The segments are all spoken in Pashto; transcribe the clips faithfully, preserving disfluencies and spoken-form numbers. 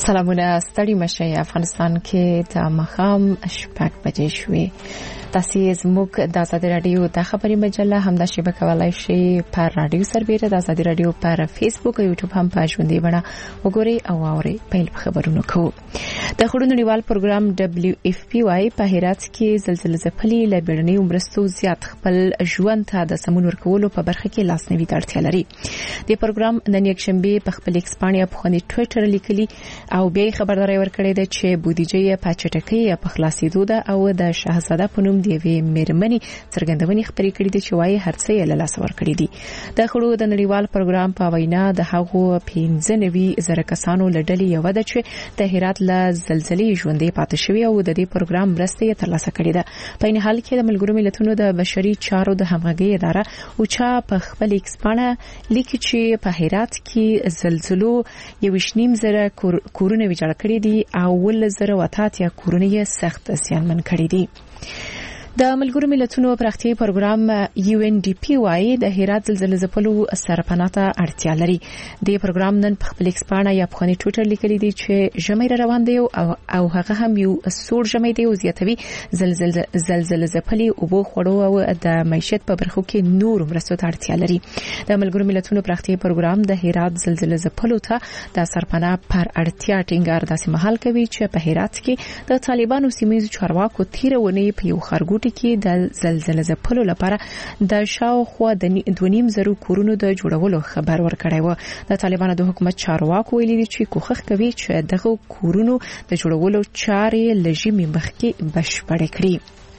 سلامونه ستړي مشه افغانستان کې د مخام شپږ بجې شوې. تاسو زموږ د آزادي رادیو د خبري مجله همدا شبکه کولای شئ پر رادیو سربېره د آزادي رادیو پر فیسبوک او یوټیوب هم په ژوندۍ بڼه وګورئ او اورئ. پیل خبرونه کوو. د خړونو نړیوال پروګرام دبليو اف پی وايي په هرات کې زلزلې ځپلي لبړنی عمرستو زیات خپل ژوند ته د سمون ورکولو په برخه کې لاسنیوي ته اړتیا لري. د پروګرام نن یکشنبه په خپل ایکسپانیا په خوني ټوئیټر لیکلي او بیا خبرداري ورکړې ده چې بودیجه په چټکۍ په خلاصېدو ده او د شاهزاده په نوم دی وی مېرمنې څرګندونې خبرې کړې دي چې وايي هرڅه یې له لاس ورکړي دي. د خړو د نړیوال پروګرام په وینا د هغو پنځه نوي زره کسانو لړلې یو ده چې د هرات له زلزلې ژوندې پاتې شوی او د دې پروګرام مرسته ترلاسه کړې ده. په این حال کې د ملګرو ملتونو د بشري چارو د همغږي اداره او چا په خپل ایکسپانه لیکي چې په هرات کې زلزلو یو شنیم زره کورونه ویجاړ کړي دي او ول زره وتاتیا کورونه یې سخت زیانمن کړي دي. د ملګرو ملتونو پراختیايي پروګرام یو ان ډي پی وايي د هرات زلزلې ځپلو سرپناه ته اړتیا لري. د پروګرام نن په خپل ایکسپانه یا په خوني ټوئیټر لیکلي دي چې ژمي روان دی او او هغه هم یو سوړ ژمي دی او زیاتوي زلزلې زلزلې ځپلي او بو خړو او د معیشت په برخو کې نور مرستو ته اړتیا لري. د ملګرو ملتونو پراختیايي پروګرام د هرات زلزلې ځپلو ته د سرپناه پر اړتیا ټینګار داسې مهال کوي چې په هرات کې د طالبانو سیمایي چارواکو تیرونه په یو خرګوټ کې د زلزلې ځپلو لپاره د شاوخوا د دونیم زرو کورونو د جوړولو خبر ورکړی و. د طالبانو د حکومت چارواکو ویلي دي چې کوښښ کوي چې دغه کورونو د جوړولو چارې لږی مخکې بشپړ کړي.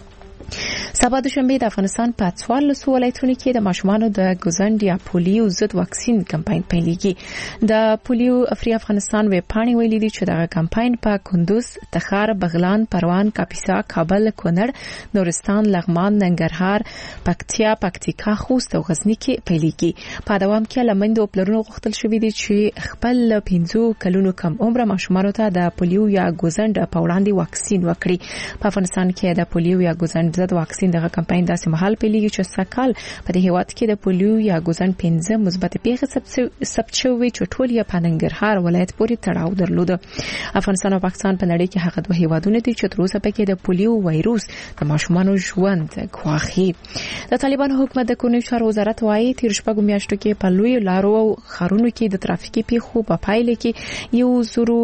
سبا دوشنبه د افغانستان په څوارلسو ولایتونو کې د ماشومانو د ګوزند یا پولیو ضد واکسین کمپاین پیلېږي. د پولیو افری افغانستان ویب پاڼې ویلي دي چې دغه کمپاین په کندوز، تخار، بغلان، پروان، کاپیسا، کابل، کونړ، نورستان، لغمان، ننګرهار، پکتیا، پکتیکا، خوست او غزنی کې پیلېږي. په دوام کې لمندو پلرونو غوښتل شوې دي چې خپل پنځو کلونو کم عمر ماشومانو ته د پولیو یا ګوزند په وړاندې واکسین وکړي. په افغانستان کې د پولیو یا ګوزند ضد واکسین دغه کمپاین داسې مهال پیلېږي چې سکهال په دې هیواد کې د پولیو یا ګوزند پنځه مثبت پیښې ثبت شوې چې ټول یې په ننګرهار ولایت پورې تړاو درلود. افغانستان او پاکستان په نړۍ کې هغه دوه هیوادونه دي چې تر اوسه پکې د پولیو وایروس د ماشومانو ژوند ګواښي. د طالبانو حکومت د کورنیو چارو وزارت وايي تیر شپږ میاشتو کې په لوی لارو او خارونو کې د ترافیکي پیښو په پایله کې یو زرو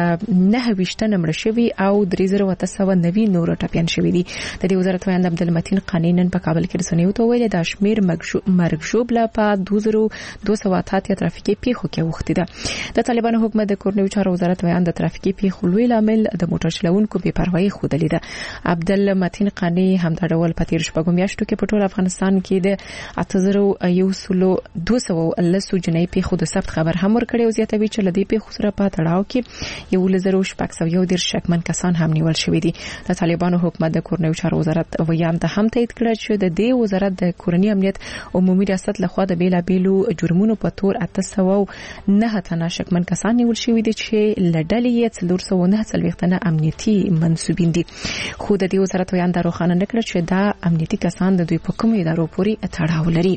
نه ویشتنه مړ شوی او درې زره وته سوه نوي نور ټپيان شوی دي. د دې وزارت ویاند عبدالمتین قانونن په کابل کې رسنیو ته ویل د شمیر مرګ لا په دوه زره دوه سوه اتیا ترافیکي پیښو کې وخت ده. د طالبانو حکومت د کورنیو چارو وزارت ویاند د ترافیکي پیښو لوی لامل د موټر چلوونکو بې پروايي خوده ده. عبدالمتین قانی هم دا ډول په تیر شپږ میاشتو کې په ټول افغانستان کې د اته زره یو سلو دوه سوه لسو جنۍ پیښو د ثبت خبر هم ورکړی او زیاتوي چې لدی پیښو سره په تړاو کې یو لزرو شپږ سوه یو ډیر شکمن کسان هم نیول شوی دي. د طالبانو حکومت د کورنیو چارو وزارت ویان ته هم تایید کړ چې د دې وزارت د کورنی امنیت عمومي ریاست لخوا د بیلا بیلو جرمونو په تور اته سوه نه تنه شکمن کسان نیول شوی دي چې لړلې یې څلور سوه نه څلوېښت نه امنیتي منسوبین دي. خو د دې وزارت ویان د روښانه نکړ چې دا امنیتي کسان د دوی په کوم ادارو پورې تړاو لري.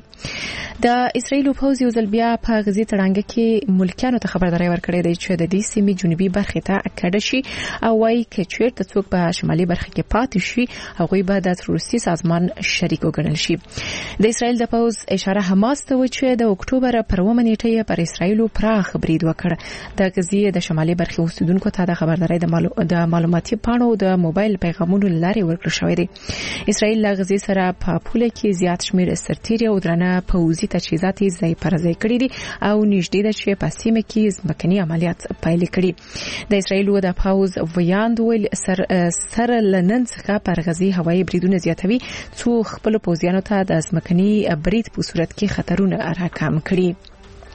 د اسرایل پوځ یو ځل بیا په غزي تړانګه کې ملکیانو ته خبرداري ورکړې ده چې د دې سیمې جنوبي برخې ته کډه شي او وايي چې چیرته څوک په شمالي برخه کې پاتې شي هغه به د روسي سازمان شریک وګڼل شي. د اسرایل د پوز اشاره حماس ته و چې د اکتوبر پر اوومه نیټه پر اسرایل پراخ برید وکړ. د غزي د شمالي برخې اوسیدونکو ته د خبرداري د معلو... د معلوماتي پاڼو د موبایل پیغامونو لارې ورکړل شوې دي. اسرایل له غزي سره په پوله کې زیات شمیر سرتیري او درنه پوځي تجهیزات ځای پر ځای کړي دي او نږدې ده چې په سیمه کې ځمکني عملیات پیل کړي. د اسرایل د پوز ویاند ویل سر سر لنن څخه پر غزي هوایي بریدونه زیاتوي څو خپل پوځیانو ته د ځمکني برید په صورت کې خطرونه راکم کړي.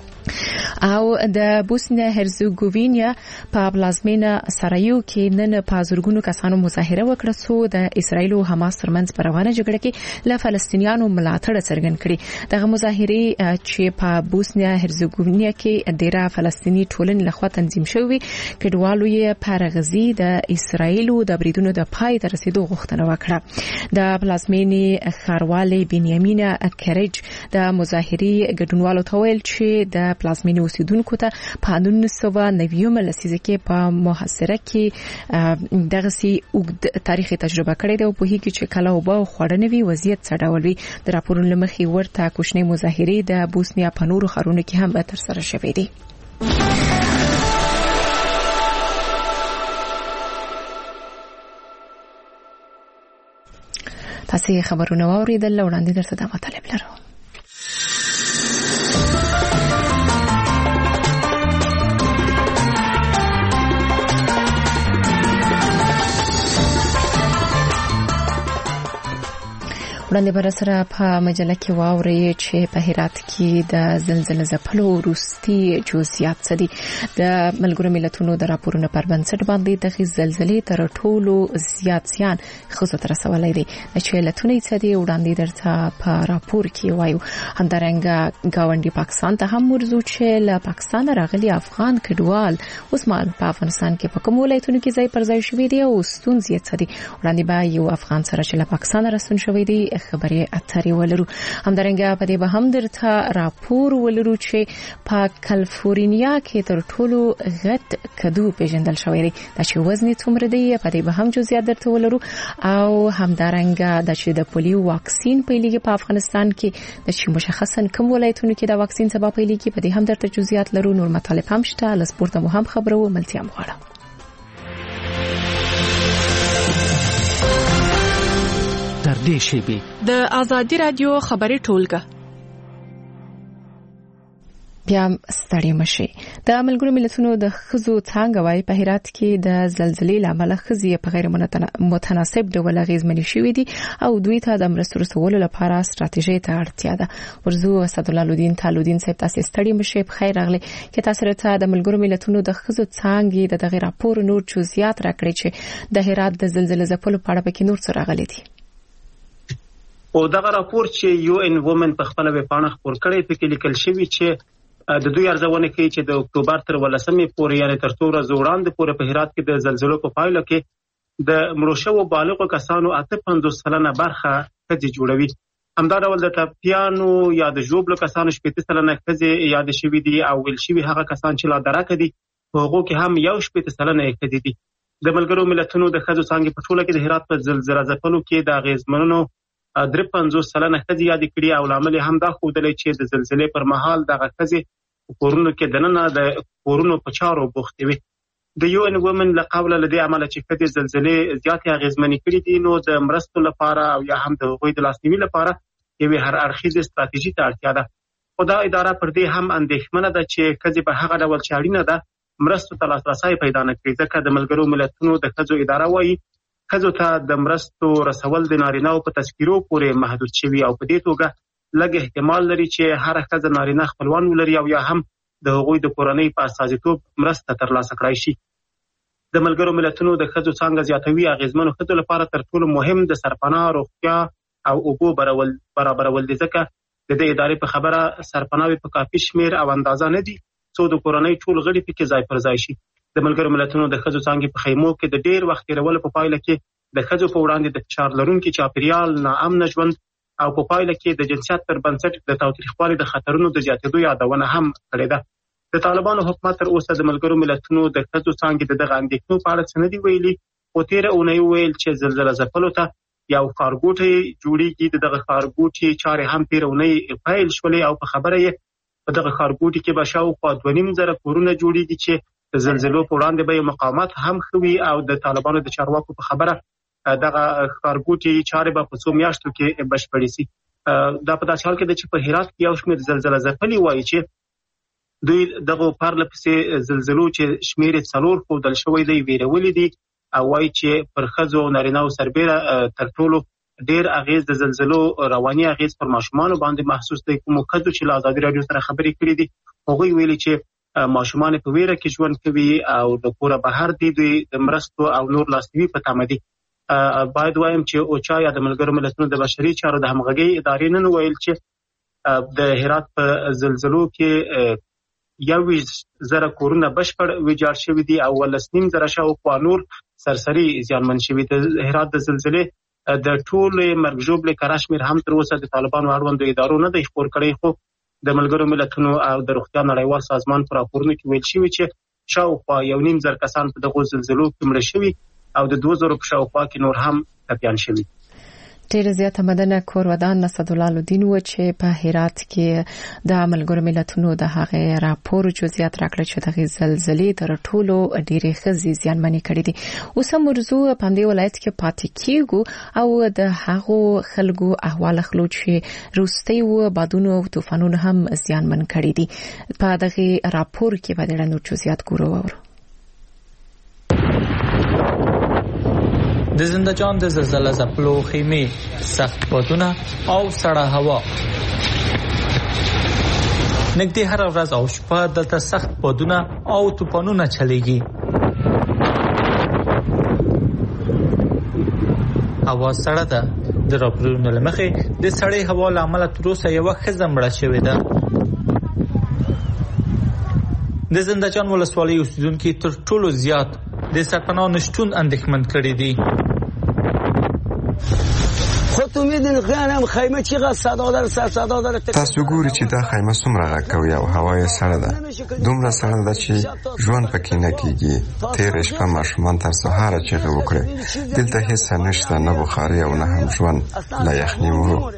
او د بوسنیا هرزګوینیا په پلازمینه سرایو کې نن په زورګونو کسانو مظاهره وکړه څو د اسرایل او حماس ترمنځ په روانه جګړه کې له فلسطینیانو ملاتړ څرګند کړي. دغه مظاهره چې په بوسنیا هرزګوینیا کې ډیره فلسطینی ټولنې لخوا تنظیم شوې کډوالو یې په غزي د اسرایل او د بریدونو د پای ته رسیدو غوښتنه وکړه. د پلازمینه خاروالي بنیامین کریج د مظاهره ګډونوالو ته ویل چې د د پلازمینې اوسیدونکو ته په نولس سوه نوي لسیزه کې په محاصره کې دغه سي اوږد تاریخي تجربه کړې ده او په هیڅ چې کله وبا خوړنه وی وضعیت څه ډول وي. د راپورونو لمخې ورته کوچنی مظاهره د بوسنیا په نورو ښارونو کې هم تر سره شوې دي. تاسو خبرونه واوریدل، وړاندې درته دا مطلب لرو. وړاندې بر سره په مجله کې واوري چې په هرات کې د زلزلې ځپلو وروستي جزئیات څه دي. د ملګرو ملتونو د راپورونو پر بنسټ باندې د زلزلې تر ټولو زیات زیان خصوصا تر رسولای دي چې علتونه یې څه دي وړاندې درته په راپور کې وایو. همدارنګه گاونډي پاکستان ته هم ورزو چې له پاکستان راغلي افغان کډوال اوس مال په افغانستان کې په کوم ولایتونو کې ځای پر ځای شوي دي او ستونزې څه دي. وړاندې به یو افغان سره چې له پاکستان راستون شوی دی خبري اترې ولرو. همدارنګه په دې به هم درته راپور ولرو چې په کالیفورنیا کې تر ټولو غټ کدو پیژندل شوی دی د چې وزن څومره دی. په دې به هم جزئیات درته ولرو او همدارنګه د چې د پولیو واکسین پیلېږي په افغانستان کې د چې مشخصا کوم ولایتونو کې د واکسین سبب پیلېږي په دې هم درته جزئیات لرو. نور مطالب هم شته، له سپورت مو هم خبرو ملتیا مغواړم. در دې شیبې د آزادي رادیو خبري ټولګه بیا ستړي مشي. د ملګرو ملتونو د خزو څنګه وای په هرات کې د زلزلې لامل خزي په غیر متناسب ډول اغیزمنې شوې دي او دوی ته د مرستو رسولو لپاره ستراتیژي ته اړتیا ده. ورزو اسد الله لودین تعالودین صاحب تاسو ستړي مشي په خیر راغلي کې تاسو ته د ملګرو ملتونو د خزو څنګه د دغه راپور نور جزئیات راکړي چې د هرات د زلزلې ځپلو په اړه کې نور څه راغلي دي. او دغه راپور چې یو ان وومن په خپل ویب پاڼه خپور کړی په کې لیکل شوی چې د دوی ارزونه کوي چې د اکتوبر تر ولسمې پورې یعنی تر څو ورځې وړاندې پورې په هرات کې د زلزلو په پایله کې د مړو بالغو کسانو اته پنځوس سلنه برخه کدي جوړوي. همدا ډول د ټاپیانو یا د جوبلو کسانو شپږ سلنه کدي یاد شوی دي او ول شوی هغه کسان چې لا درکه دي هغه کې هم یو شپږ سلنه کدي دي. د ملګرو ملتونو د خځو څنګه په ټوله کې د هرات په زلزلې ځپلو کې د غیزمنونو درې پنځوس سلنه کدي یاد کړي او لامل هم دا خوده چې د زلزلې پر مهال دغه کدي کورونو کې دننه د کورونو په چارو بوختي وي. د یو ان وومن له قوله لدی عمل چې کدي زلزلې زیاتې اغیزمنې کړي دي نو د مرستو لپاره او یا هم د غوي د لاسنیوي لپاره یوه هر اړخیزه ستراتیژي ته اړتیا ده. خدای اداره پر دې هم اندېښمنه ده چې کدي په هغه ډول چاړینه ده مرستو ته لاسرسي پیدا نه کړي ځکه د ملګرو ملتونو د خځو اداره وایي خځو ته د مرستو رسول د نارینه‌و په تذکیرو پورې محدود شوی او په دې توګه لږ احتمال لري چې هر ښځه نارینه خپلوان ولري او یا هم د هغوی د کورنۍ په استازیتوب مرسته ترلاسه کړای شي. د ملګرو ملتونو د خځو څنګه زیاتوي اغیزمنو خځو لپاره تر ټولو مهم د سرپناه روغتیا او اوبو برابرول برابرول دي ځکه د دې ادارې په خبره سرپناوي په کافي شمیر او اندازه نه دي څو د کورنۍ ټول غړي پکې ځای پر ځای شي. د ملګرو ملتونو د خځو څنګه په خیمو کې د ډیر وخت تیرولو په پایله کې د خځو په وړاندې د فشار لرونکي چاپیریال ناامن ژوند او په پایله کې د جنسیت پر بنسټ د تاوتریخوالي د خطرونو د زیاتېدو یادونه هم کړې ده. د طالبانو حکومت تر اوسه د ملګرو ملتونو د خځو څنګه د دغه اندېښنو په اړه څه نه دی ویلي او تیر اونۍ ویل چې زلزلې ځپلو ته یو ښارګوټی جوړیږي. دغه ښارګوټي چارې هم تیر اونۍ پیل شولې او په خبره یې په دغه ښارګوټي کې به شاوخوا دوه نیم زره کورونه جوړیږي چې د زلزلو په وړاندې به مقاومت هم خوي او د طالبانو د چارواکو په خبره دغه ښارګوټي چارې به په څو میاشتو کې بشپړې شي. دا په داسې حال کې چې په هرات کې یو شمېر زلزلې ځپلي وایي چې دوی دغه پرله پسې زلزلو چې شمېر څلور ښودل شوی دی ویرولې دي او وایي چې پر ښځو او نارینه‌و سربېره تر ټولو ډېر اغیز د زلزلو رواني اغیز پر ماشومانو باندې محسوس دی. کومو ښځو چې له ازادي راډیو سره خبرې کړې دي هغوی ویلي چې ماشومان په ویره کې ژوند کوي او د کوره بهر دي دوی د مرستو او نور لاسنیوي په تمه دي. باید وایم چې اوچا یا د ملګرو ملتونو د بشري چارو د همغږۍ ادارې نن ویل چې د هرات په زلزلو کې یو زره کورونه بشپړ ویجاړ شوي دي او ولسنیم زره شاوخوا نور سرسري زیانمن شوي. د هرات د زلزلې د ټولې مرګ ژوبلې کره شمېر هم تر اوسه د طالبانو اړوندو ادارو نه دی خپور کړی خو د ملګرو ملتونو او د روغتیا نړیوال سازمان پر راپورونو کې ویل شوی چې شاوخوا یو نیم زر کسان په دغه زلزلو کې مړه شوي او د دوه زره په شاوخوا کې نور هم ټپیان شوي. ډېر زیاته مدنه کورودان نصرالله الدین و چې په هرات کې د ملګرو ملتونو د هغه راپور جزئیات راکړل چې د زلزلې تر ټولو ډېرې ښځې زیانمنې کړې دي. اوس هم موضوع په دې ولایت کې پاتې کیږي او د هغو خلکو احوال خلو چې روستي و بادونو او طوفانونو هم زیانمن کړي دي. په دغه راپور کې به ډېر نور جزئیات ګورو. د زنده‌جان د زلزلې ځپلو خیمې سخت بادونه او سړه هوا نږدې هر ورځ او شپه دلته سخت بادونه او طوفانونه چلیږي. هوا سړه ده. د راپورونو لمخې د سړې هوا لامل تر اوسه یو ښځه مړه شوې ده. د زنده‌جان ولسوالۍ اوسیدونکو تر ټولو زیات د سرپناه نشټون اندېښمن کړي دي. خودتون میدونید خیانم خیمه چقدر صدا داره سر صدا داره. تاسو ګورئ چې دا خیمه څومره غږ کوي او هوا یې سړه ده. دومره سړه ده چې ژوند پکې نه کیږي. تېره شپه ماشومان تر سهاره چیغې وکړې. دلته هیڅ نشته، نه بخاري او نه هم ژوند له یخنۍ وو.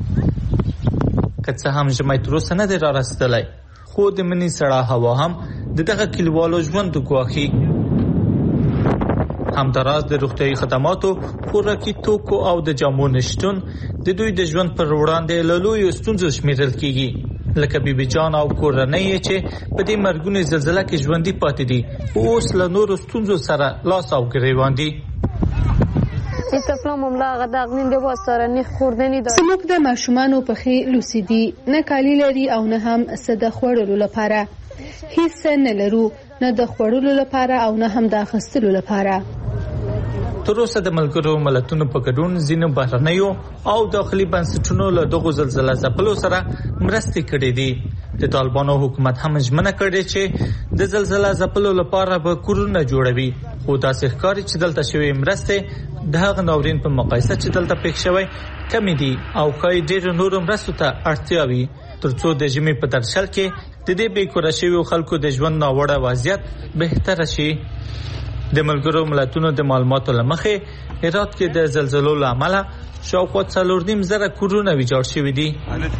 که څه هم ژمی تر اوسه نه دی را رسېدلی، خو د مني سړه هوا هم د دغه کلیوالو ژوند ګواښي. همداراز د روغتیايي خدماتو، خوراکي توکو او د جامو نشټون د دوی د ژوند پر وړاندې له لویو ستونزو شمیرل کیږي. لکه بیبي جان او کورنۍ چې په دې مرګونې زلزلې کې ژوندۍ پاتې دي، اوس له نورو ستونزو سره لاس او ګریوان دي. زموږ د ماشومانو پښې لوسې دي، نه کالي لري او نه هم څه د خوړلو لپاره. هیڅ نه لرو، نه د خوړلو لپاره او نه هم د اخیستلو لپاره. تر اوسه د ملګرو ملتونو په ګډون ځینو بهرنیو او داخلي بنسټونو له دغو زلزلې ځپلو سره مرستې کړې دي. د طالبانو حکومت هم ژمنه کړې چې د زلزلې ځپلو لپاره به کورونه جوړوي، خو داسې ښکاري چې دلته شوی مرستې د هغه ناورین په مقایسه چې دلته پېښ شوی کمې دي او ښایي ډېرو نورو مرستو ته اړتیا وي ترڅو د ژمي په درشل کې د دې بې کوره شویو خلکو د ژوند ناوړه وضعیت بهتره شي. د ملګرو ملتونو د معلوماتو لمخې هرات کې د زلزلو له امله شاوخوا څلور نیم زره کورونه ویجاړ شوي دي.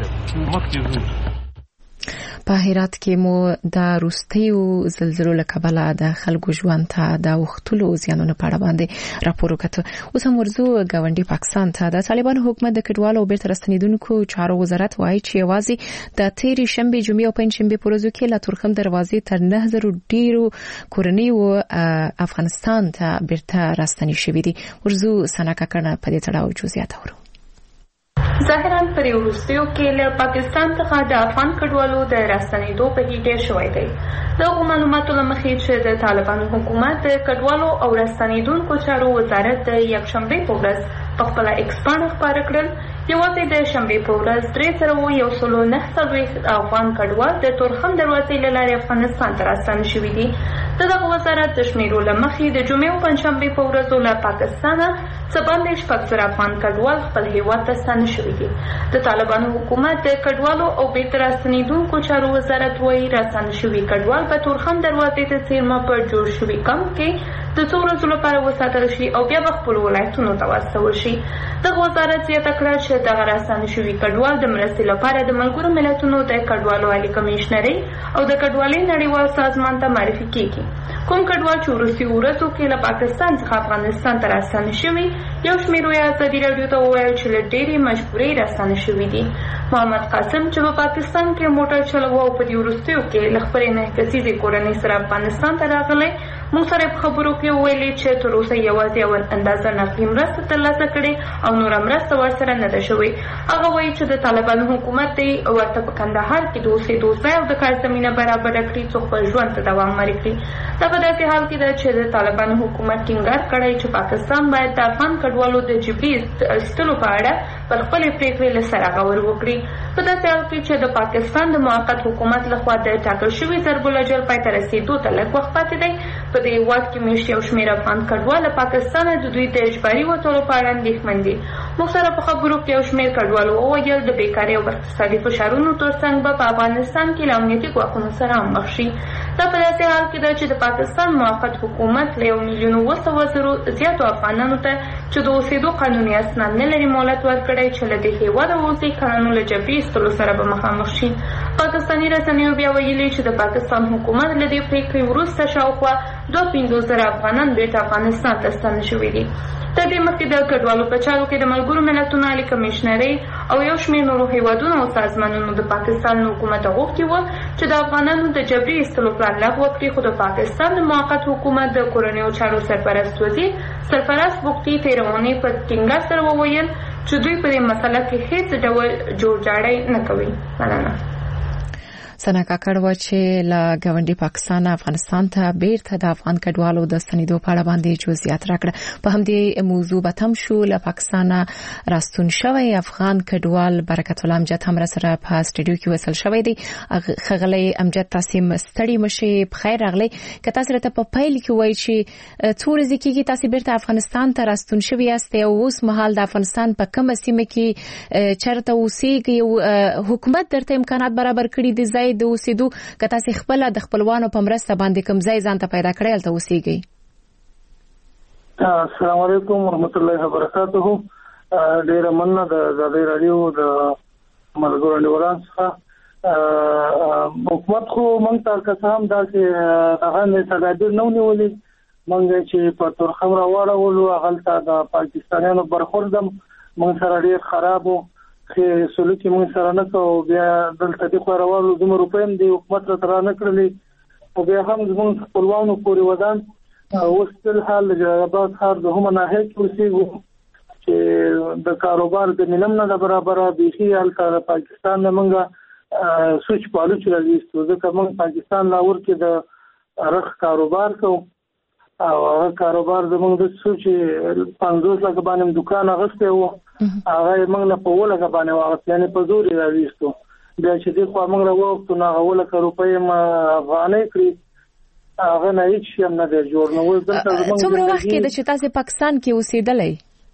په هرات کې مو د روستیو زلزلو له کبله د خلکو ژوند ته د وختلو زیانونو په اړه باندې راپور وکړ. اوس هم ورځو ګاونډي پاکستان ته د طالبانو حکومت د کډوالو او بیرته راستنیدونکو چارو وزارت وایي چې یوازې د تیرې شنبې، جمعې او پنجشنبې په ورځو کې له تورخم دروازې تر نه زره ډیرو کورنیو افغانستان ته بیرته راستنې شوې دي. ورځو سناکا کړه په دې تړاو جزئیات اورو. ظاهراً پر وروستیو کې له پاکستان څخه د افغان کډوالو د راستنېدو په هیله شوی دی. دغه معلوماتو له مخې چې د طالبانو حکومت د کډوالو او راستنېدونکو چارو وزارت د یکشنبې په ورځ په خپل ایکس باندې خبره کړل، یوازې د شنبې په ورځ درې سوه یو سل نهه څلوېښت افغان کډوال د تورخم دروازې له لارې افغانستان ته راستانه شوي دي. د دغه وزارت د شمیرو له مخې د جمعې او پنجشنبې په ورځو له پاکستانه څه باندې شپږ زره افغان کډوال خپل هیواد ته ستانه شوي دي. د طالبانو حکومت د کډوالو او بیرته راستنېدونکو چارو وزارت وایي راستانه شوي کډوال په تورخم دروازې ته څیرمه په جوړ شوي کمپ کې د څو ورځو لپاره وساتل شي او بیا به خپلو ولایتونو ته واستول شي. دغه وزارت زیاته کړه چې دغه راستانه شوي کډوال د مرستې لپاره د ملګرو ملتونو د کډوالو عالي کمیشنرۍ او د کډوالۍ نړیوال سازمان ته معرفي کیږي. کوم کډوال چې وروستیو ورځو کې له پاکستان څخه افغانستان ته راستانه شوي، یو شمېر یې ازادي راډیو ته وویل چې له ډېرې مجبورۍ راستانه شوي دي. محمد قاسم چې په پاکستان کې موټر چلوه او په دې وروستیو کې له خپلې نهه کسیزې کورنۍ سره افغانستان ته راغلی، موږ سره په خبرو کې وویلې چې تر اوسه یوازې یوه اندازه نقدي مرسته ترلاسه کړې او نوره مرسته ورسره نه ده شوې. هغه وایي چې د طالبانو حکومت دی ورته په کندهار کې د اوسېدو ځای او د کار زمینه برابره کړي څو خپل ژوند ته دوام ورکړي. دا په داسې حال کې ده چې د طالبانو حکومت ټینګار کړی چې پاکستان باید د افغان کډوالو د جبري ایستلو په اړه پر خپلې پرېکړې له سره غور وکړي. په داسې حال کې چې د پاکستان د موقت حکومت لخوا د ټاکل شوي ضرب الاجل پای ته رسېدو ته لږ وخت پاتې دی. په دې هېواد کې میشت یو شمېر افغان کډوال له پاکستانه د دوی د اجباري وتلو په اړه اندېښمن دي. موږ سره په خبرو کې یو شمېر کډوالو وویل د بیکارۍ او اقتصادي فشارونو ترڅنګ به په افغانستان کې له امنیتي ګواښونو سره هم مخ شي. دا په داسې حال کې ده چې د پاکستان موقت حکومت له یو میلیون اوه سوه زرو زیاتو افغانانو ته چې د اوسېدو قانوني اسناد نه لري مهلت ورکړی چې له دې هېواده ووځي قانون له جبري ایستلو سره به مخامخ شي. پاکستاني رسنیو بیا ویلي چې د پاکستان حکومت له دې پرېکړې وروسته شاوخوا دوه پنځوس زره افغانان بېرته افغانستان ته ستانه شوي دي. تر دې مخکې د کډوالو په چارو کې د ملګرو ملتونو عالي کمیشنرۍ او یو شمېر نورو هیوادونو او سازمانونو د پاکستان حکومت غوښتي وه چې د افغانانو د جبري ایستلو پلان لغوه کړي، خو د پاکستان د موقت حکومت د کورنیو چارو سرپرست وزیر سرفراز بختي تېره اونۍ په ټینګار سره وویل چې دوی په دې مسله کې هیڅ ډول جوړجاړی نه کوي. مننه. سنا کاکړ و چې له ګاونډي پاکستان افغانستان ته بیرته د افغان کډوالو د ستنېدو په اړه باندې جزئیات راکړه. په همدې موضوع به تم شو. له پاکستان راستون شوی افغان کډوال برکت الله امجد هم سره په سټډیو کې وصل شوی دی. خغلی امجد تاسو مستړي مشي په خیر راغلی. که تاسو راته په پیل کې وایي چې څو ورځې کېږي تاسو بیرته افغانستان ته راستون شوی یاست او اوس مهال د افغانستان په کومه سیمه کې چرته اوسېږئ؟ حکومت درته امکانات برابر کړي دي د اوسېدو که تاسو خپل د خپلوانو په مرسته باندې کوم ځای ځان ته پیدا کړی هلته اوسېږئ؟ السلام علیکم ورحمت الله وبرکاته. ډېره مننه د ازادۍ راډیو د ملګرو انډیوالانو څخه. حکومت خو موږ ته که څه هم داسې هغه نه تدابیر نه ونیولي. موږ چې په تورخم راواړولو هغلته د پاکستانیانو برخورد هم موږ سره ډېر خراب و. چې سلوک موږ سره نه کوو. بیا دلته د خوراوالو دومره روپۍ هم د حکومت را نه کړلې او بیا هم زموږ خپلوانو پورې ودان اوس تل حال د جلال آباد ښار د همه ناحیه کې اوسېږو چې د کاروبار د ملم نه د برابره بیخي هلته د پاکستان نه موږ سوچ پالوچ راویستو ځکه موږ پاکستان لاهور کې د رخ کاروبار کوو او هغه کاروبار زموږ د سوچ پنځوس لکه باندې دکان اغستی و هغه موږ نه په اووه لکه باندې واغست یعنې په زور یې راویستو. بیا چې دې خوا موږ راوغوښتو نو هغه اووه لکه روپۍ م افغانۍ کړي هغه نه هېڅ شی هم نه دی جوړ. نو اوس دلته زموږ څومره وخت کېده چې تاسې پاکستان کې اوسېدلی؟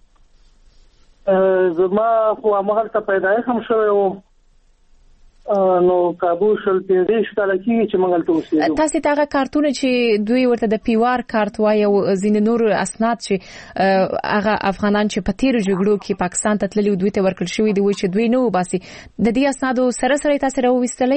زما خو همهلته پیدایښت هم شوی و نو کابو شل پنځه کاله کېږي چې موږ هلته اوسېږو. تاسې ته هغه کارتونه چې دوی ورته د پیوار کارت وایي او ځینې نور اسناد چې هغه افغانان چې په تېرو جګړو کې پاکستان ته تللي دوی ته ورکړل شوي دي وایي چې دوی نه وباسي، د دې اسنادو سره سره یې تاسې راوویستلی؟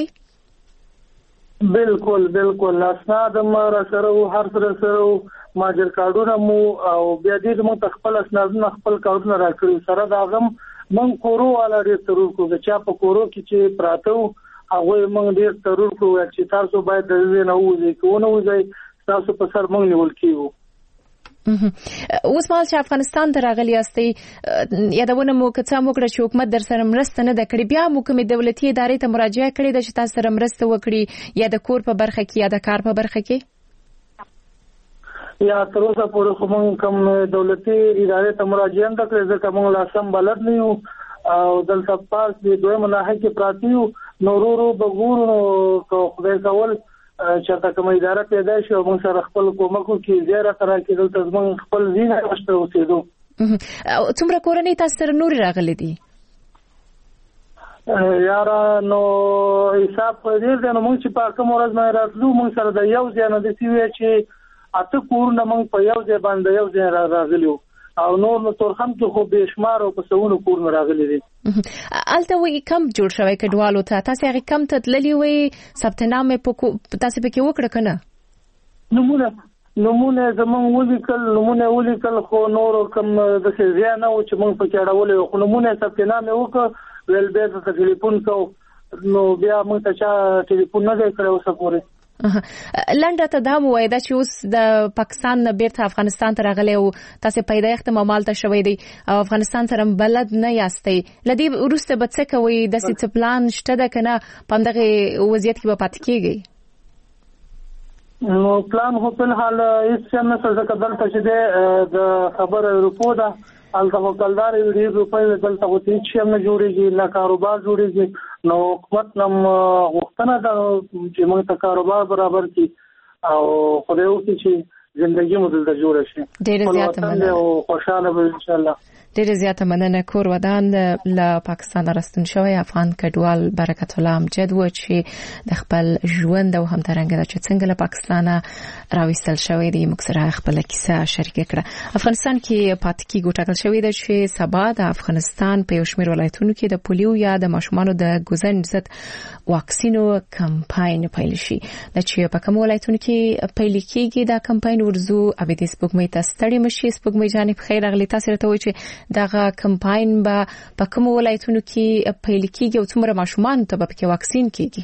بالکل بالکل اسناد هم را سره و، هر سره سره و، ماجر کارډونه مو او بیا دې زموږ ته خپل اسنادونه خپل کارډونه راکړي. سره د هغه موږ کورو والا ډېر ترور کړو. د چا په کورو کې چې پراته وو هغوی موږ ډېر ترور کړو چې تاسو باید د دې نه ووځئ، که ونه ووځئ تاسو په سر موږ نیول کېږو. اوس مهال چې افغانستان ته راغلي یاستئ یادونه مو که څه هم وکړه چې حکومت در سره مرسته نه ده کړې، بیا مو کومې دولتي ادارې ته مراجعه کړې ده چې تاسو سره مرسته وکړي یا د کور په برخه کې یا د کار په برخه کې؟ یا تر اوسه پورې خو موږ کوم دولتي ادارې ته مراجعه نه کړې ځکه موږ لا سم بلد نه یو او دلته پاس د دویمه ناحیه کې پراته یو. نو ورو ورو به ګورو که خدای کول چېرته کومه اداره پیدا شي او موږ سره خپل کومک وکړي ځای راته راکړي دلته زموږ خپل ځای نشته اوسېدو. څومره کورنۍ تاسو سره نورې راغلي دي؟ یاره نو حساب په ډېر دی. نو موږ چې په کومه ورځ باندې راتلو موږ سره د یو ځای نه داسې وی چې اته کورونه موږ په یو ځای باندې یو ځای راغلي وو او نور نو تورخم کې خو بې شمار او په سوونو کورونه راغلي دي. هلته وایي کمپ جوړ شوی کډوالو ته، تاسې هغې کمپ ته تللي وایي ثبت نام یې تاسې پکې وکړه که نه؟ نومونه نومونه زموږ ولیکل نومونه ولیکل خو نور کوم داسې ځای نه و چې موږ پکې اړولی وو، خو نومونه یې ثبت نام یې وکړه ویل بیا درته ټلیفون کوو نو بیا موږ ته چا ټلیفون نه دی کړی اوسه پورې. لنډه ته دا مو وایي دا چې اوس د پاکستان نه بیرته افغانستان ته راغلی او تاسې پیدایښت هم همالته شوی دی او افغانستان سره بلد نه یاستئ، له دې وروسته به څه کوئ؟ داسې څه پلان شته ده که نه په همدغې وضعیت کې به پاتې کېږئ؟ نو پلان خو فلحال هېڅ هم نشته ځکه دلته چې دی د خبره روپو ده هلته خو کلدارې ډېر روپۍ دلته خو هېڅ شی هم نه جوړېږي نه کاروبار جوړېږي. نو حکومت نه غوښتنه ده چې موږ ته کاروبار برابر کړي او خدای وکړي چې ژوندۍ مو دلته جوړ شي ډېر زیات مننه او خوشاله به ان شاء الله. ډېر زیات مننه. کور ودان له پاکستان راستون شوی افغان کډوال برکت الله امجد و چې د خپل ژوند او همدارنګه د څنګه له پاکستان راوستل شوی دی موږ سره خپل کیسه شریک کړه. افغانستان کې پاتکی ګټل شوی دی چې سبا د افغانستان په یوشمیر ولایتونو کې د پولیو یا د ماشومانو د ګوزن ضد واکسینو کمپاین پیل شي. د چې په کوم ولایتونو کې پیل کیږي دا کمپاین ورزو ابي د سپوږمۍ ته ستړي مشي. سپوږمۍ جانب خیر اغلی تاسو ته وایي چې دغه کمپاین به په کوم ولایتونو کې پیل کیږي او څومره ماشومان ته به پکې واکسین کیږي؟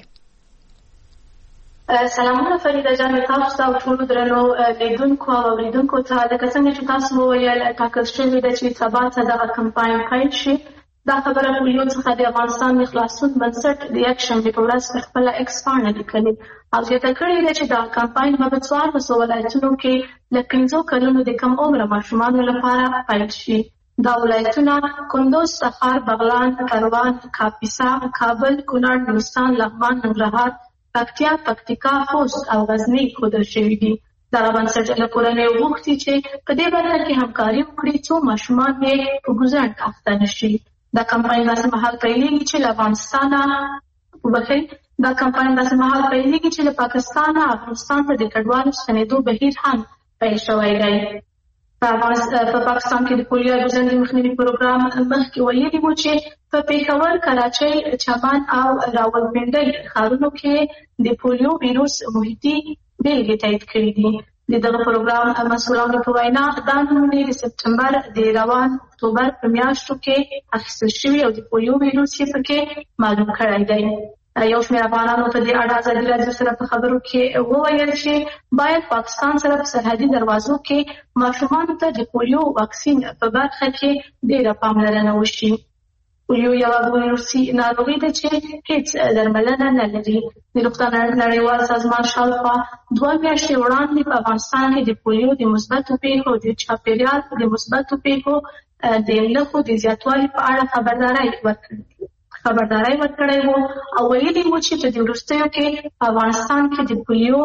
سلامونه فریده جان، تاسو ته ټول درنو لیدونکو او اوریدونکو ته د څنګه چې تاسو وویل ټاکل شوی دی چې سبا ته دغه کمپاین پیل شي. دا خبره پولیو څخه د افغانستان د خلاصون بنسټ د یک شنبه په ورځ په خپل ایکس باندې لیکلي او زیاته کړې ده چې دا کمپاین به په څوارلسو ولایتونو کې له پنځو کلونو د کم عمره ماشومانو لپاره پیل شي. دا ولایتونه کندوز، تخار، بغلان، کروان، کاپیسا، کابل، کونړ، نورستان، لغمان، ننګرهار، پکتیا، پکتیکا، خوست او غزنی ښودل شوي دي. دغه بنسټ له کورنیو غوښتي چې په دې برخه کې همکاري وکړي څو ماشومان یې په ګوزن اخته نه شي. دا کمپاین داسې مهال پیلېږي چې له افغانستانه وبخښئ دا کمپاین داسې مهال پیلېږي چې له پاکستانه افغانستان ته د کډوالو ستنېدو بهیر هم پیل شوی دی. په پاکستان کې د پولیو ګوزن د مخنیوي پروګرام مخکې ویلي و چې په پېښور، کراچۍ، چمن او راولپنډۍ ښارونو کې د پولیو ویروس محیطي بېلګې تایید کړي دي. د دغه پروګرام مسؤلانو په وینا دا نمونې د سپټمبر د روان اکتوبر په میاشتو کې اخیستل شوي او د پولیو ویروس یې پکې معلوم کړی دی. یو شمېر افغانانو په دې اړه ازادي راډیو سره په خبرو کې وویل چې باید پاکستان سره په سرحدي دروازو کې ماشومانو ته د پولیو واکسین په برخه کې ډېره پاملرنه وشي. پولیو یوه ویروسي ناروغي ده چې هیڅ درملنه نه لري. د روغتیا نړیوال سازمان شاوخوا دوه میاشتې وړاندې په افغانستان کې د پولیو د مثبتو پیښو د چاپېریال د مثبتو پیښو د نښو د زیاتوالي په اړه خبرداری ورکړې خبرداری ورکړی وو او ویلي وو چې په دې وروستیو کې په افغانستان کې د پولیو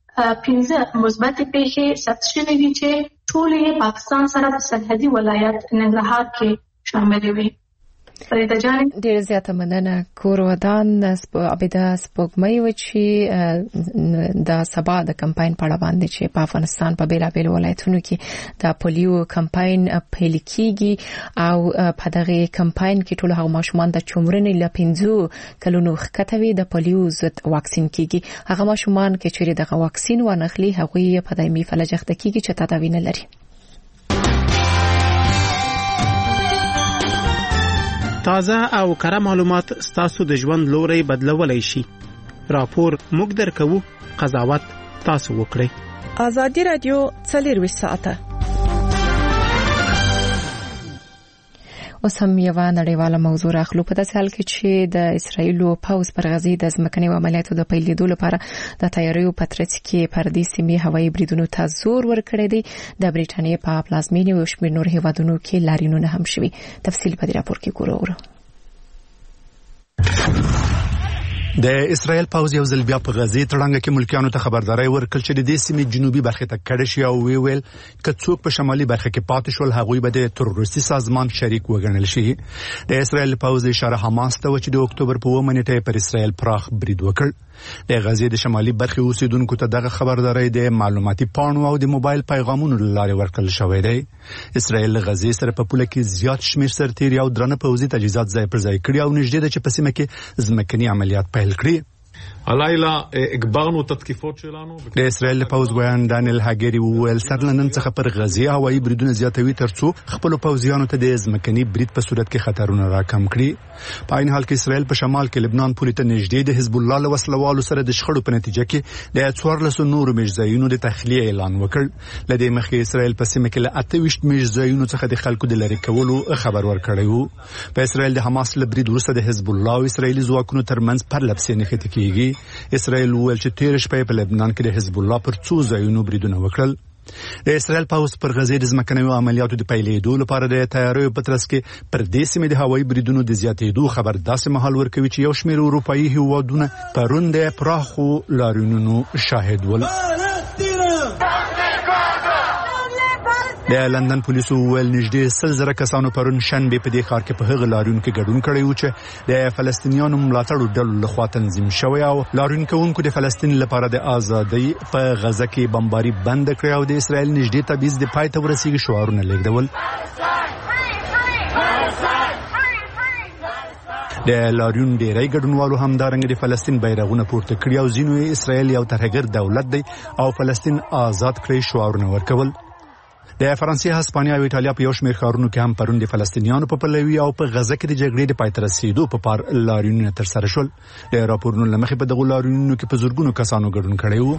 پنځه مثبتې پیښې ثبت شوې دي چې ټولې یې پاکستان سره په سرحدي ولایت ننګرهار کې شاملې وي. فریده جان، ډېر زیاته مننه. کور ودان عبیده سپوږمۍ و چې د سبا د کمپاین په اړه باندې چې په افغانستان په بیلابیل ولایتونو کې د پولیو کمپاین پیل کیږي او په دغه کمپاین کې ټول هغه ماشومان د عمرونې له پنځو کلونو ښکته وي د پولیو ضد واکسین کیږي. هغه ماشومان چې چیرې دغه واکسین وانخلي هغوی په دایمي فلج اخته کیږي چې تداوی نه لري. تازه او کره معلومات ستاسو د ژوند لوري بدلولای شي. راپور موږ درکوو، قضاوت تاسو وکړئ. ازادي رادیو څلور ساعته اوس هم یو نړیواله موضوع راخلو په داسې حال کې چې د اسرایل پوځ پر غزې د ځمکني عملیاتو د پیلېدو لپاره د تیاریو په ترڅ کې پر دې سیمې هوایي بریدونو ته زور ورکړی دی. د بریټانیا په پلازمینې او شمېر نور هیوادونو کې لارینونه هم شوي. تفصیل په دې راپور کې ګورو. د اسرائیل پوځ یو ځل بیا په غزې تړانګه کې ملکیانو ته خبرداري ورکړل چې د دې سیمې جنوبي برخه ته کډه شي او وی ویل چې څوک په شمالي برخه کې پاتې شول هغوی به د تروریستي سازمان شریک وګڼل شي. د اسرائیل پوځ اشاره حماس ته و چې د اکتوبر په اووه نیټه پر اسرائیل پراخ برید وکړ. د غزې د شمالي برخه اوسیدونکو ته دغه خبرداري د معلوماتي پاڼو او د موبایل پیغامونو لارې ورکړل شوې ده. اسرائیل غزې سره په پوله کې زیات شمیر سرتیري او درنه پوځي تجهیزات ځای پر ځای کړي او نږدې ده چې په سیمه کې ځمکني عملیات پیل کړي. הلیלה הגברנו את התקיפות שלנו. د اسرائیل پوځ ویان دانیل هاګری وویل سرلندن څخه پر غزې هوایي بریدونه زیاتوي ترڅو خپل پوځیانو ته د ځمکني برید په صورت کې خطرونه راکم کړي. په عین حال کې اسرائیل په شمال کې لبنان پولې ته نږدې د حزب الله له وسلوالو سره د شخړو په نتیجه کې د څوارلسو نورو میشځایونو د تخلیه اعلان وکړ. لدې مخکې اسرائیل په سیمه کې له اته ویشت میشځایونو څخه د خلکو د لری کولو خبر ورکړی وو. په اسرائیل د حماس له برید وروسته د حزب الله او اسرائیلي ځواکونو ترمنځ پرلپسې نښتې کیږي. اسرائیل ویل چې تیر شپه په لبنان کې د حزب الله پر څو ځایونو بریدونه وکړل. د اسرائیل پوځ پر غزې د ځمکنیو عملیاتو د پیلېدو لپاره د تیاریو په ترڅ کې پر دې سیمې د هوایي بریدونو د زیاتېدو خبر داسې مهال ورکوي چې یو شمېر اروپایي هیوادونه پرون د پراخو لاریونونو شاهد ول. د لندن پولیسو ول نږدې سل زره کسانو پرون شنبه په دې ښار کې په هغه لاریون کې ګډون کړی و چې د فلسطینیانو ملاتړو ډلو لخوا تنظیم شوی او لاریون کوونکو د فلسطین لپاره د ازادۍ په غزه کې بمباري بند کړی او د اسرائیل نږدې تبعیض د پای ته ورسیږي شعارونه لیکدول. د لاریون ډیری ګډونوالو هم دارنګ د فلسطین بیرغونه پورته کړی او ځینو اسرائیل یو ترهګر دولت دی او فلسطین آزاد کړی شعارونه ورکول. د فرانسې، هسپانیا او ایټالیا په یو شمېر ښارونو کې هم پرون د فلسطینیانو په پلوي او په غزه کې د جګړې د پای ته رسیدو په پار لاریونونه ترسره شول. د راپورونو له مخې په دغو لاریونونو کې په زرګونو کسانو ګډون کړی و.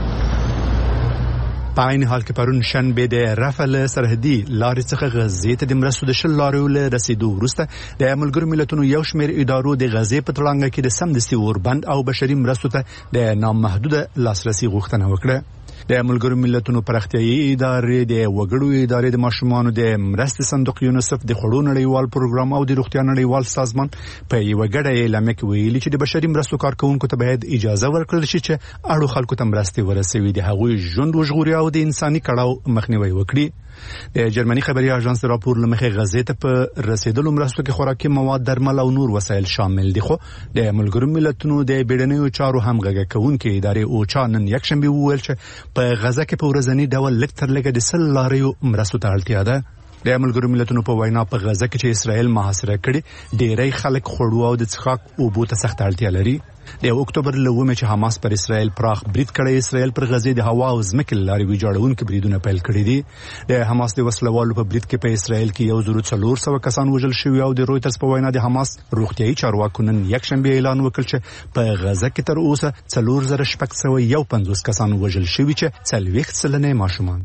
په عین حال کې پرون شنبه د رفح له سرحدي لارې څخه غزې ته د مرستو د شل لاریو له رسیدو وروسته د ملګرو ملتونو یو شمېر ادارو د غزې په تړانګه کې د سمدستي اوربند او بشري مرستو ته د نامحدوده لاسرسي غوښتنه وکړه. د ملګرو ملتونو پراختیایي ادارې د وګړو ادارې د ماشومانو د مرستې صندوق یونیسف د خوړو نړیوال پروګرام او د روغتیا نړیوال سازمان په یوه ګډه اعلامیه کې ویلي چې د بشري مرستو کارکونکو ته باید اجازه ورکړل شي چې اړو خلکو ته مرستې ورسوي، د هغوی ژوند وژغوري او د انساني کړاو مخنیوي وکړي. د جرمني خبري اژانس راپور لمخې غزې ته په رسیدلو مرستو کې خوراکي مواد، درمل او نور وسایل شامل دي، خو د ملګرو ملتونو د بیړنیو چارو همغږي کوونکې ادارې اوچا نن یکشنبه وویل چې په غزه کې په ورځني ډول لږ تر لږه د سل لاریو مرستو ته اړتیا ده. د ملګرو ملتونو په وینا په غزه کې چې اسرائیل محاصره کړي ډیری خلک خوړو او د څښاک اوبو ته سخت اړتیا لري. د اکتوبر له اومه چې حماس پر اسرائیل پراخ برید کړی، اسرائیل پر غزې د هوا او ځمکې لارې ویجاړونکي بریدونه پیل کړي دي. د حماس د وسلوالو په برید کې په اسرائیل کې یو زرو څلور سوه کسان وژل شوي او د رویترز په وینا د حماس روغتیایي چارواکو نن یکشنبه اعلان وکړ چې په غزه کې تر اوسه څلور زره شپږ سوه یو پنځوس کسان وژل شوي چې څلوېښت سلنه ماشومان.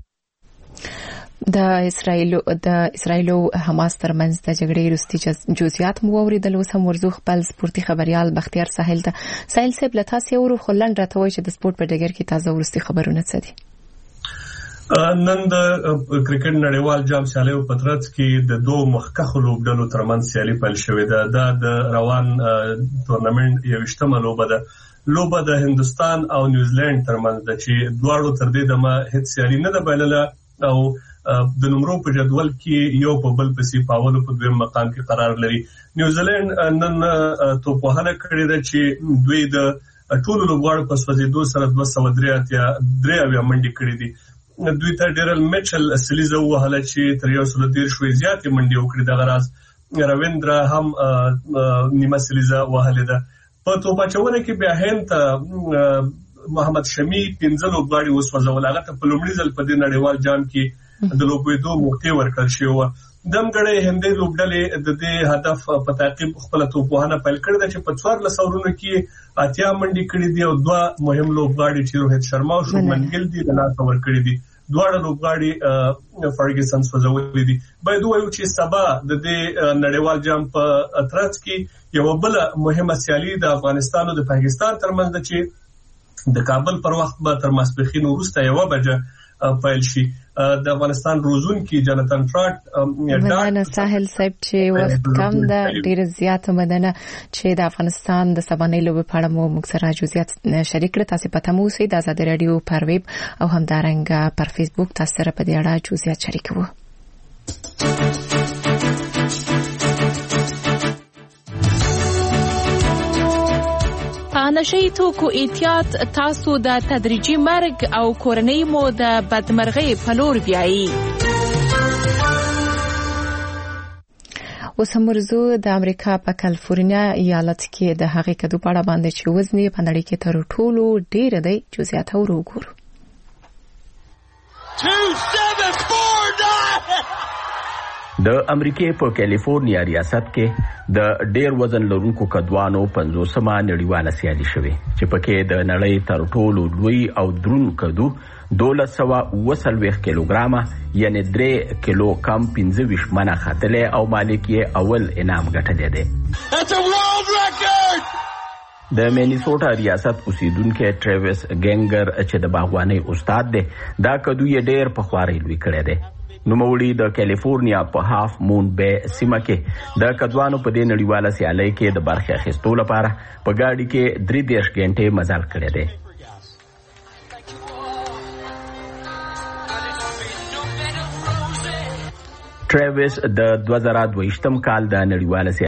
د اسرائیل د اسرائیل او حماس ترمنځ د جګړې وروستي جزئیات مو اوریدل. اوس هم ورزو خپل سپورتي خبريال بختیار ساحل ته ساحل صاحب له تاسو یو خلند راته وایي چې د سپورت په ډګر کې تازه ورستي خبرونه څه دي؟ نن د کرکټ نړیوال جام سیالیو په ترڅ کې د دوه مخکښو لوبډلو ترمنځ سیالي پیل شوې ده. دا د روان تورنمنت یوشتمه لوبه ده. لوبه د هندستان او نیوزیلند ترمنځ ده چې دواړو تر دې دمه هیڅ سیالي نه ده بایلله او د نمرو په جدول کې یو په بل پسې پاولو په دویم مقام کې قرار لري. نیوزیلند نن توپوهنه کړې ده چې دوی د ټولو لوبغاړو په سوځېدو سره دوه سوه درې اتیا درې اویا منډې کړې دي. دوی ته ډیرل میچل سلیزه ووهله چې تر یو سل دېرش وې زیاتې منډې وکړې. دغه راز رویندرا هم نیمه سلیزه وهلې ده. په توپاچونه کې بیا هند ته محمد شمی پنځه لوبغاړي وسوځول. هغه ته په لومړي ځل په دې نړیوال جام کې د لوبېدو موقع ورکړل شوی و. دمګړې هندۍ لوبډلې د دې هدف په تعقیب خپل توپوهنه پیل کړې ده چې په څوارلس اورونو کې اتیا منډې کړې دي او دوه مهم لوبغاړي چې روهیت شرما او شومن ګیل دي د لاسه ورکړي دي. دواړه لوبغاړي فرګسن سوځولي دي. باید وایو چې سبا د دې نړیوال جام په ترڅ کې یو بل مهمه سیالي د افغانستان او د پاکستان ترمنځ ده چې د کابل پر وخت به تر ماسپښین وروسته یو بجه پیل شي. د افغانستان روزون کې جانتن ټراټ مدنه ساحل صاحب چې وخت کم ده ډیر زیات مدنه چې د افغانستان د سبانې لوبې په اړه مو موږ سره جزئیات شریک کړل. تاسو پته مو سي د آزاد رادیو پر ویب او همدارنګه پر فیسبوک تاسو سره په دې اړه جزئیات شریک وو. نشئی توکو احتیاط تاسو د تدریجي مرګ او کورنۍ مو د بدمرغۍ په لور بیایي. اوس هم ورزو د امریکا په کالیفورنیا ایالت کې د هغې کدو په اړه باندې چې وزن یې په نړۍ کې تر ټولو ډېر دی جزئیات وګورو. د امریکای په کالیفورنیا ریاست کې د ډیر وزن لرونکو کډوانو پنځوسمه نړیواله سیالي شوه چې پکې د نړۍ تر ټولو لوی او درون کډو دولس سوه اوه څلوېښت کیلوګرامه یعنی درې کیلو کم پنځه ویشت منه ختلې او مالک یې اول انعام ګټلی دی. د مینیسوټا ریاست اوسیدونکو ټریویس ګینګر چې د باغوانۍ استاد دی دا کډو یې ډیر په خواري لوی کړی دی. نوموړي د کالیفورنیا په هاف مون بې سیمه کې د کډوانو په دې نړیواله سیالۍ کې د برخې اخیستو لپاره په ګاډي کې درې دېرش غنټې مزل کړی دی. ټریویس د دوه زره دوه ویشتم کال د نړیواله